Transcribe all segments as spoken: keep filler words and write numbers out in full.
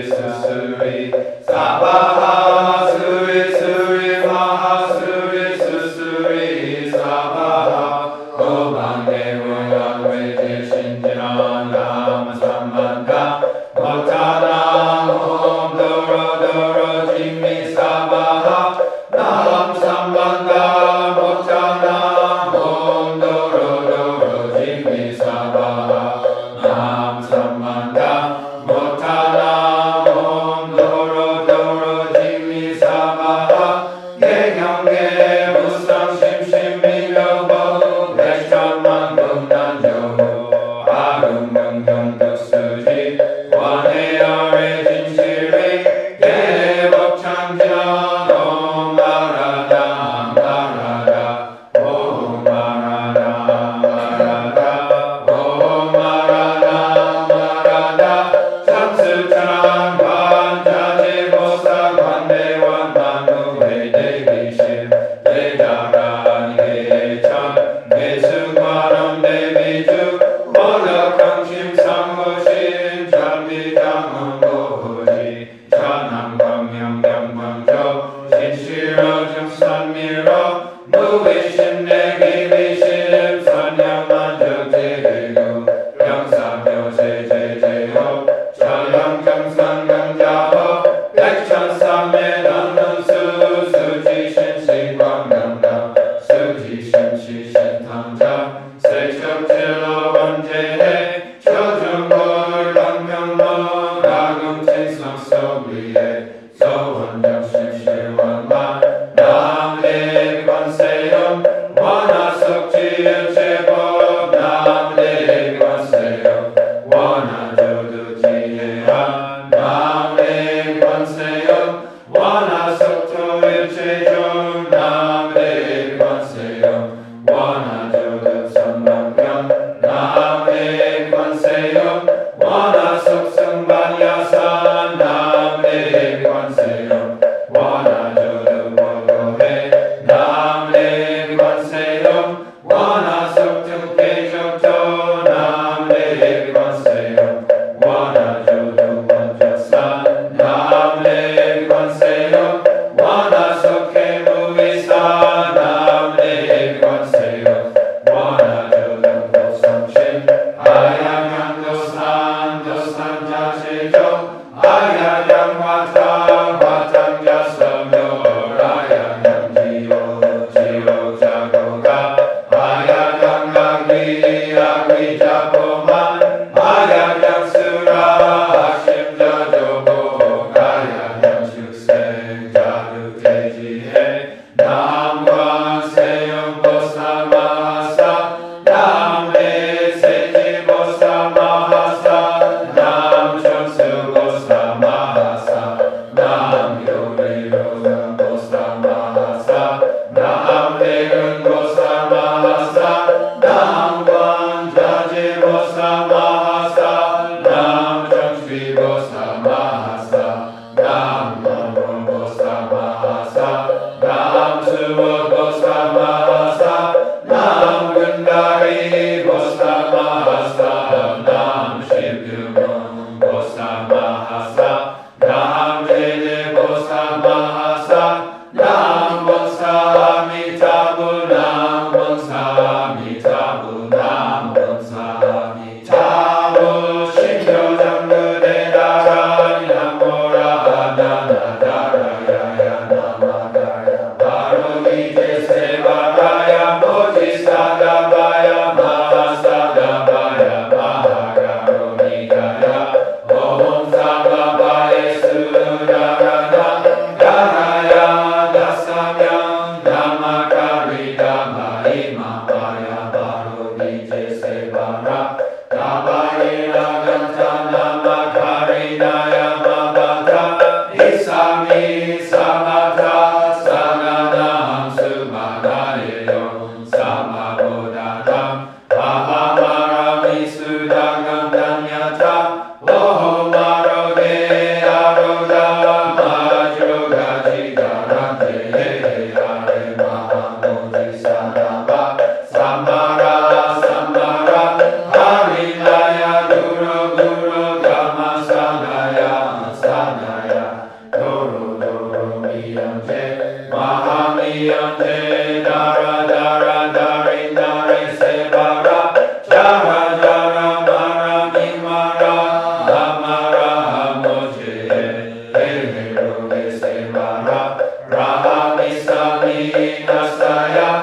수수리 사바하 수리 수리 마하 수리 수수리 사바하 고방대무양 외지신지나 나마 삼만가 모타나 옴 도로도로 진미 사바하 남 삼만가 모타나 옴 도로도로 진미 사바하 남 삼만가 모타나 옴 도로도로 진미 사바하 개경계 무상 심심 미려버후 백천만 금난조후 아름경경득수지 원해열의 진실이 개법창지나 옴 마라다 마라다 옴 마라다 마라다 옴 마라다 마라다 참스찬 관자지보사 관대원 만무회대기실 대자란 개천 개수관원 대비주 원력강심 상무신 전비장원고지 천남광명경광조 신실어중산미러 무비심내기비심 선영만적제대구 병사묘세제제호 천령경산강자호 백천삼매 던능수 수지신신광명당 수지심시신탕자 세척질로 원제해 초중골 당명로 나금친성소위에 소원정심실원만 남대관세음 원하석지연체법 남대관세음 원하조두지혜한 남대관세음 원하석조일체종 남대관세음 원하조두선방경 남대관세음 원하석승반야산 남대관세음 사나야 도로도로 미연제 마하미연제 다라 다라 다리 다리 세바라 자라 자라 마라 미마라 아마라 모제 헬헬로게 세바라 라하미사미 나사야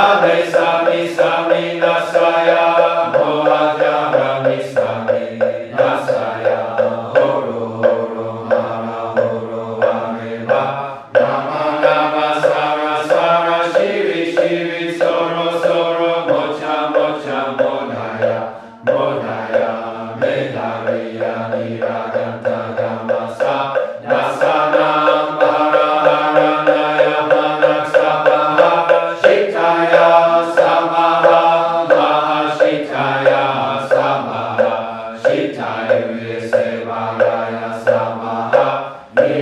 나베사미사미 나사야 모하자라 미사미 나사야 호로호로 마라 호로 아레바 나마 나마 사라 사라 시리 시리 서로 서로 모차 모차 모나야 모나야 메다리야 니라간타 가마사 나사나 마라하라 나야 마낙사바하 시타야 사마하 마하시타야 사마하 시타유에 세바라야 사마하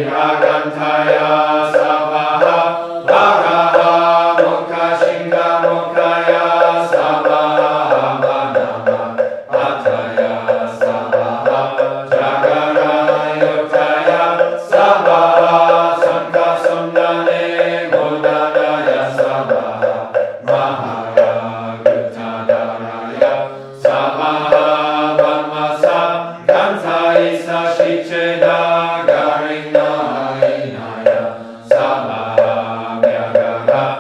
니라간타야 사마하 마라하 모카신가 모카야 사마하 마나마 아타야 사마하 자가라 요타야 사마하 삼가섬나네 모다다야 사마하 마하야 그타다라야 사마하 반마사 간사이사 시체다 가리나이나야 사마하 мя가라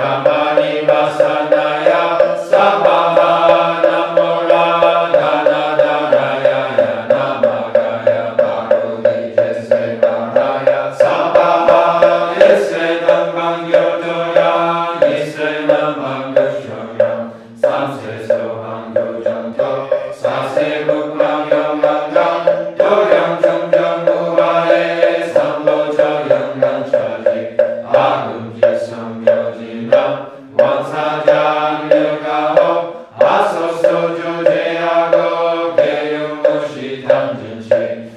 자마니바사나야 사마하 나몰라 다나다라야야 나마가야 바로니제 세바라야 사마하 일세당방교도야 이세남방교셔야 삼세서방교정도 사세국방영만강 도량정정무화에 삼보저영강차지 아금지성묘진람 원사장류가호 아소소조제하고 개용무시탐진치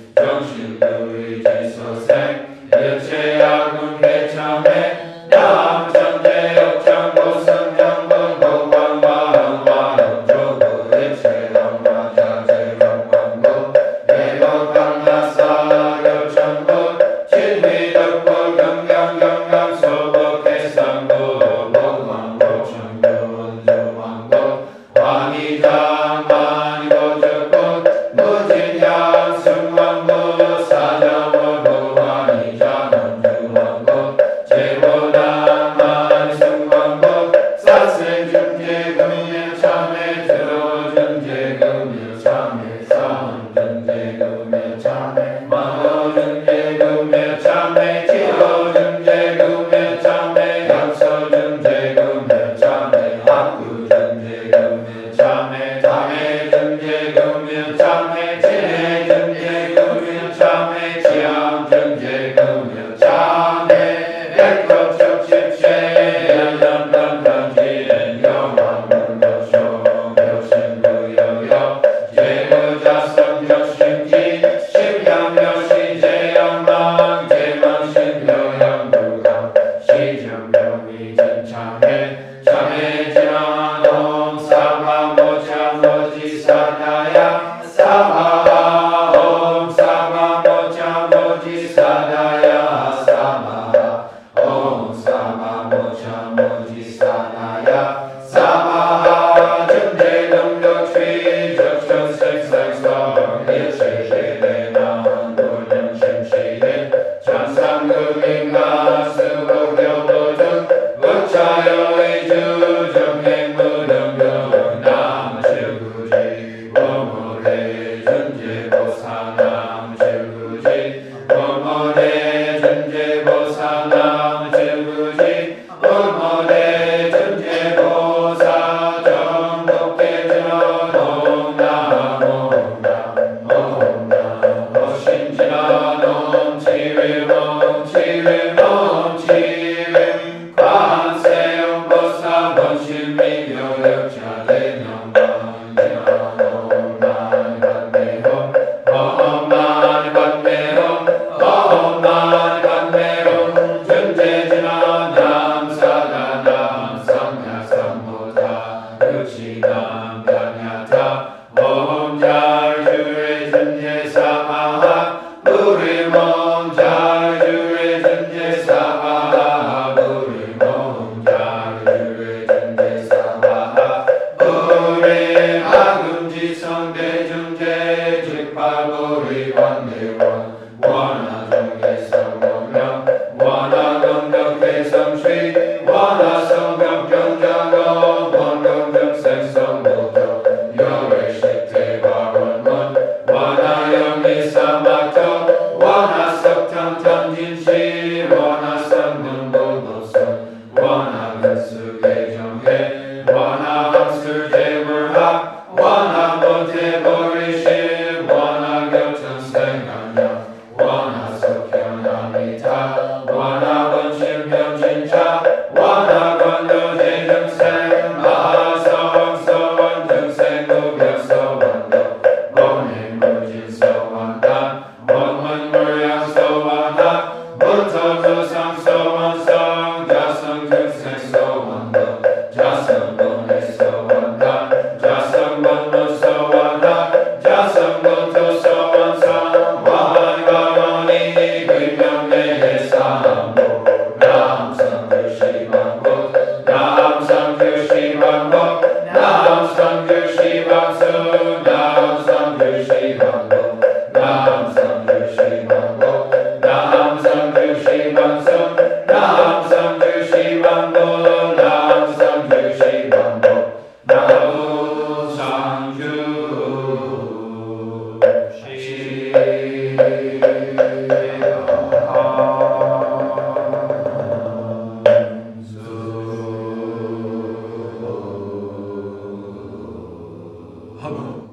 정신구의지소생 일체야군 개참해 남천재역창고성정부 고방마흥마흥조부 일체영마자재영광부 내lok강나사교천부 진미덕부 경경경강소북해상부 목왕고천부 운주왕부 왕이장만고적부 무진양 승왕부 사자원부 왕이장원주왕부 제보당만 승왕부 사세중재금일참회 들어중재금일참회 사원중재금일참회 마호중재금일참회 지호중재금일참회 약서중재금일참회 학구중재금일참회 장애중재금일참회 진해중재금일참회 지향중재금일참회 백덕적집체 연남당당지엔 영왕문도쇼 묘신부여여 제무자성적심지 심양묘시 제영망 제망신묘영부강 시정명이 진창해 참해지나놈 사마모자모지사나야 사마하 옴 사마모자모지사나야 사마하 옴 사마모자모지사나야 사마하 중대동력취 적천색색성 일체제대남 도령심시대 천상금인가 수고교도등 우차여의주 정행무등등 남실구지 원모래 전제보사남 실구지 원모래 하고